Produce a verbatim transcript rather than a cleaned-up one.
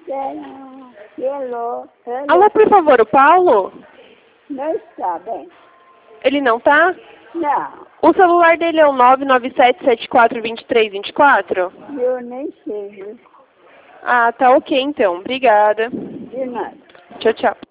Hello. Hello. Alô, por favor, o Paulo? Não está bem. Ele não tá? Não, O celular dele é o nove nove sete sete quatro dois três dois quatro? eu nem sei, viu? Ah, tá ok então. Obrigada. De nada. Tchau, tchau.